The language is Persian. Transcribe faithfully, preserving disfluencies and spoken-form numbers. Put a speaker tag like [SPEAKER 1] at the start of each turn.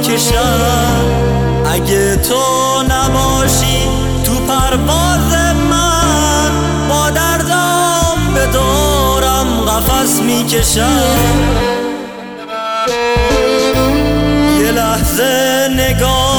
[SPEAKER 1] میکشم. اگه تو نباشی تو پرواز من، با دردم به دورم قفس میکشم. یه لحظه نگاه